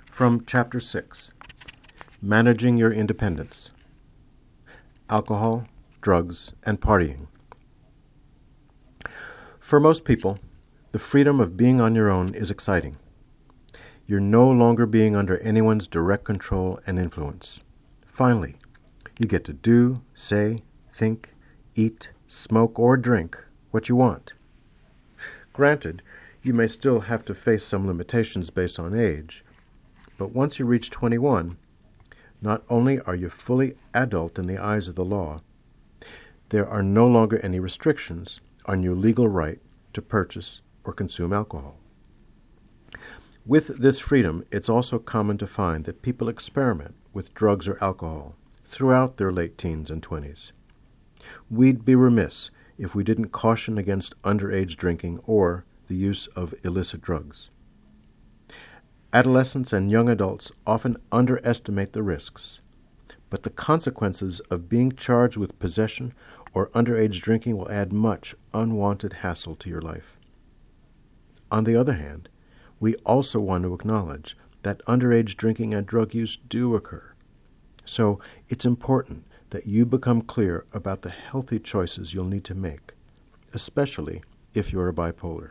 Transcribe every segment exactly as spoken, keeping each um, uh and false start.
From Chapter six, Managing Your Independence. Alcohol, Drugs, and Partying. For most people, the freedom of being on your own is exciting. You're no longer being under anyone's direct control and influence. Finally, you get to do, say, think, eat, smoke, or drink what you want. Granted, you may still have to face some limitations based on age, but once you reach twenty-one, not only are you fully adult in the eyes of the law, there are no longer any restrictions on your legal right to purchase or consume alcohol. With this freedom, it's also common to find that people experiment with drugs or alcohol throughout their late teens and twenties. We'd be remiss if we didn't caution against underage drinking or the use of illicit drugs. Adolescents and young adults often underestimate the risks, but the consequences of being charged with possession or underage drinking will add much unwanted hassle to your life. On the other hand, we also want to acknowledge that underage drinking and drug use do occur. So it's important that you become clear about the healthy choices you'll need to make, especially if you're a bipolar.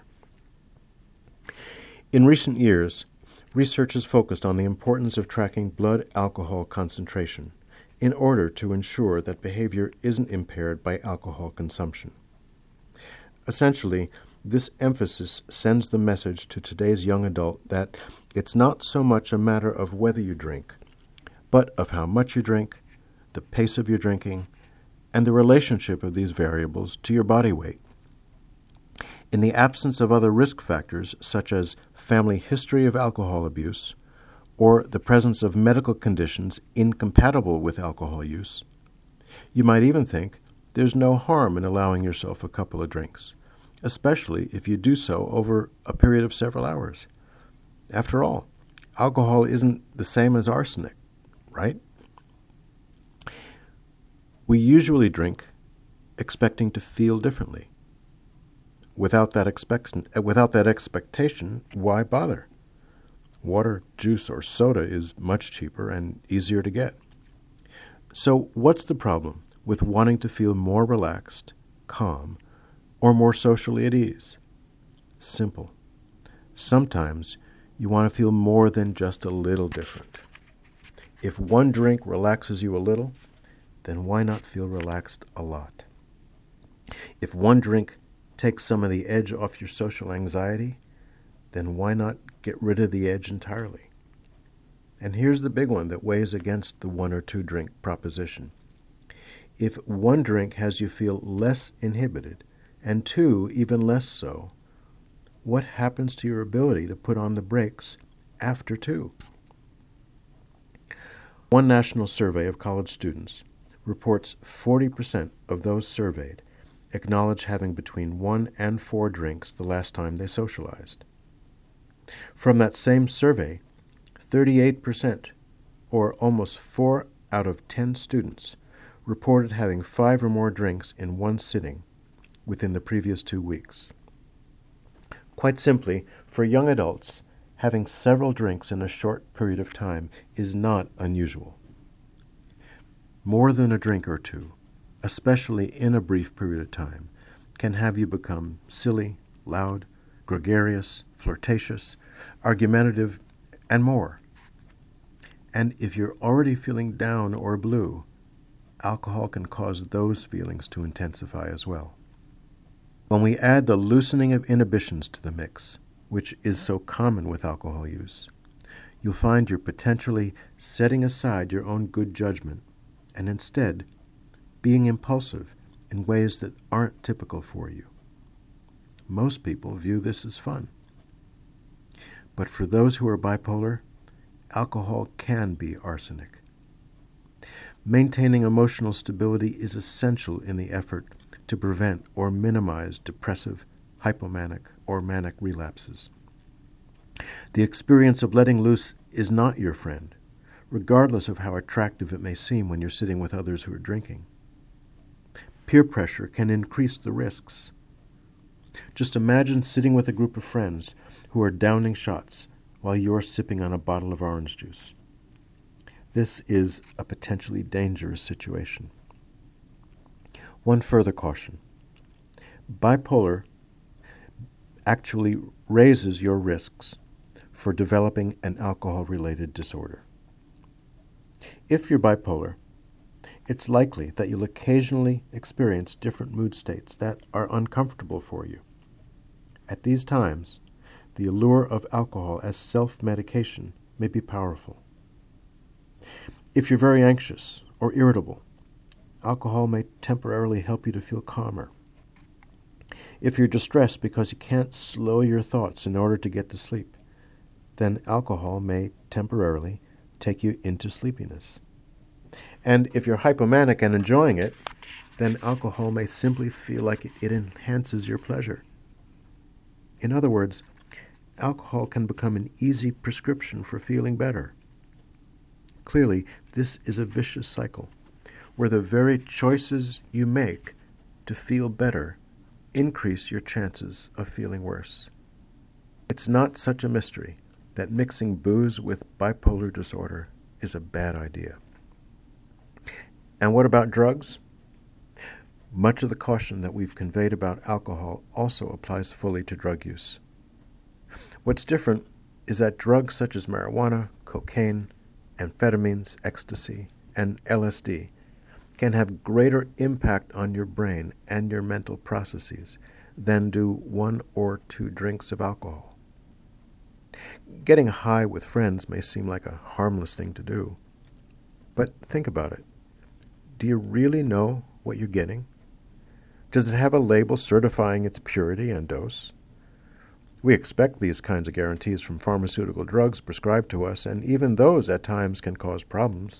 In recent years, research has focused on the importance of tracking blood alcohol concentration in order to ensure that behavior isn't impaired by alcohol consumption. Essentially, this emphasis sends the message to today's young adult that it's not so much a matter of whether you drink, but of how much you drink, the pace of your drinking, and the relationship of these variables to your body weight. In the absence of other risk factors such as family history of alcohol abuse or the presence of medical conditions incompatible with alcohol use, you might even think there's no harm in allowing yourself a couple of drinks, especially if you do so over a period of several hours. After all, alcohol isn't the same as arsenic, right? We usually drink expecting to feel differently. Without that, expect- without that expectation, why bother? Water, juice, or soda is much cheaper and easier to get. So what's the problem with wanting to feel more relaxed, calm, or more socially at ease? Simple. Sometimes you want to feel more than just a little different. If one drink relaxes you a little, then why not feel relaxed a lot? If one drink takes some of the edge off your social anxiety, then why not get rid of the edge entirely? And here's the big one that weighs against the one or two drink proposition. If one drink has you feel less inhibited, and two even less so, what happens to your ability to put on the brakes after two? One national survey of college students reports forty percent of those surveyed acknowledge having between one and four drinks the last time they socialized. From that same survey, thirty-eight percent, or almost four out of ten students, reported having five or more drinks in one sitting within the previous two weeks. Quite simply, for young adults, having several drinks in a short period of time is not unusual. More than a drink or two, especially in a brief period of time, can have you become silly, loud, gregarious, flirtatious, argumentative, and more. And if you're already feeling down or blue, alcohol can cause those feelings to intensify as well. When we add the loosening of inhibitions to the mix, which is so common with alcohol use, you'll find you're potentially setting aside your own good judgment and instead being impulsive in ways that aren't typical for you. Most people view this as fun. But for those who are bipolar, alcohol can be arsenic. Maintaining emotional stability is essential in the effort to prevent or minimize depressive, hypomanic, or manic relapses. The experience of letting loose is not your friend, regardless of how attractive it may seem when you're sitting with others who are drinking. Peer pressure can increase the risks. Just imagine sitting with a group of friends who are downing shots while you're sipping on a bottle of orange juice. This is a potentially dangerous situation. One further caution. Bipolar actually raises your risks for developing an alcohol-related disorder. If you're bipolar, it's likely that you'll occasionally experience different mood states that are uncomfortable for you. At these times, the allure of alcohol as self-medication may be powerful. If you're very anxious or irritable, alcohol may temporarily help you to feel calmer. If you're distressed because you can't slow your thoughts in order to get to sleep, then alcohol may temporarily take you into sleepiness. And if you're hypomanic and enjoying it, then alcohol may simply feel like it enhances your pleasure. In other words, alcohol can become an easy prescription for feeling better. Clearly, this is a vicious cycle, where the very choices you make to feel better increase your chances of feeling worse. It's not such a mystery that mixing booze with bipolar disorder is a bad idea. And what about drugs? Much of the caution that we've conveyed about alcohol also applies fully to drug use. What's different is that drugs such as marijuana, cocaine, amphetamines, ecstasy, and L S D can have greater impact on your brain and your mental processes than do one or two drinks of alcohol. Getting high with friends may seem like a harmless thing to do, but think about it. Do you really know what you're getting? Does it have a label certifying its purity and dose? We expect these kinds of guarantees from pharmaceutical drugs prescribed to us, and even those at times can cause problems.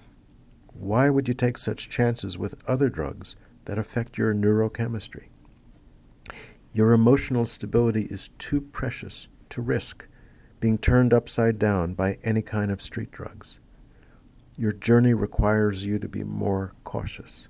Why would you take such chances with other drugs that affect your neurochemistry? Your emotional stability is too precious to risk being turned upside down by any kind of street drugs. Your journey requires you to be more cautious.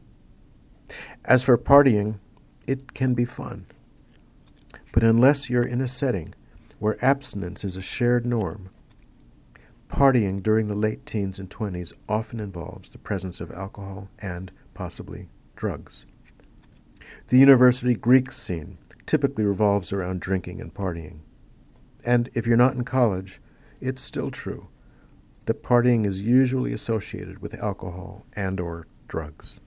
As for partying, it can be fun. But unless you're in a setting where abstinence is a shared norm, partying during the late teens and twenties often involves the presence of alcohol and, possibly, drugs. The university Greek scene typically revolves around drinking and partying. And if you're not in college, it's still true that partying is usually associated with alcohol and or drugs.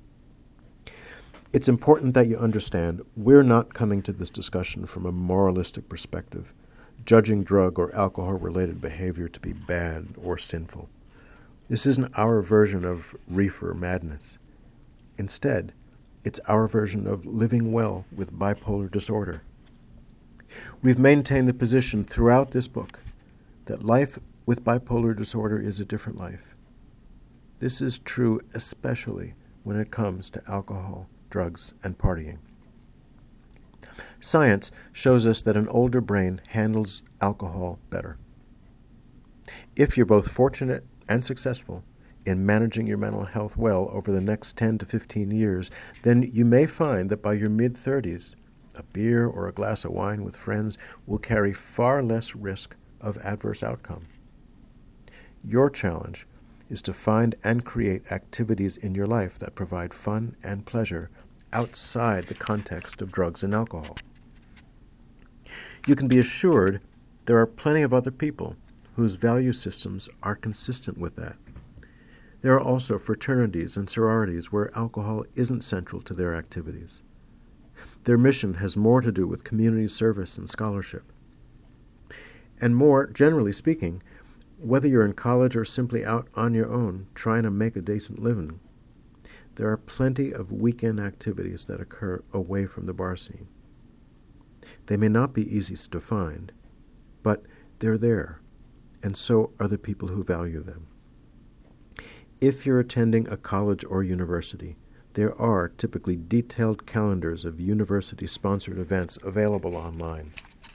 It's important that you understand we're not coming to this discussion from a moralistic perspective, judging drug or alcohol-related behavior to be bad or sinful. This isn't our version of reefer madness. Instead, it's our version of living well with bipolar disorder. We've maintained the position throughout this book that life with bipolar disorder is a different life. This is true especially when it comes to alcohol, drugs, and partying. Science shows us that an older brain handles alcohol better. If you're both fortunate and successful in managing your mental health well over the next ten to fifteen years, then you may find that by your mid-thirties, a beer or a glass of wine with friends will carry far less risk of adverse outcome. Your challenge is to find and create activities in your life that provide fun and pleasure outside the context of drugs and alcohol. You can be assured there are plenty of other people whose value systems are consistent with that. There are also fraternities and sororities where alcohol isn't central to their activities. Their mission has more to do with community service and scholarship. And more, generally speaking, whether you're in college or simply out on your own trying to make a decent living, there are plenty of weekend activities that occur away from the bar scene. They may not be easy to find, but they're there, and so are the people who value them. If you're attending a college or university, there are typically detailed calendars of university-sponsored events available online.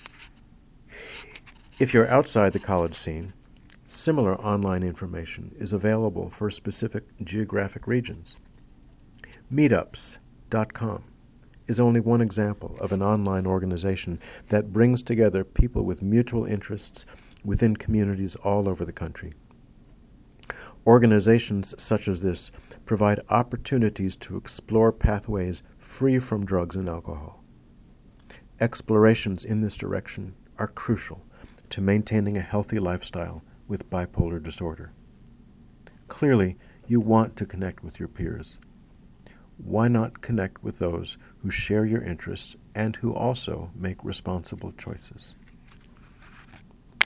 If you're outside the college scene, similar online information is available for specific geographic regions. meetups dot com is only one example of an online organization that brings together people with mutual interests within communities all over the country. Organizations such as this provide opportunities to explore pathways free from drugs and alcohol. Explorations in this direction are crucial to maintaining a healthy lifestyle with bipolar disorder. Clearly, you want to connect with your peers. Why not connect with those who share your interests and who also make responsible choices?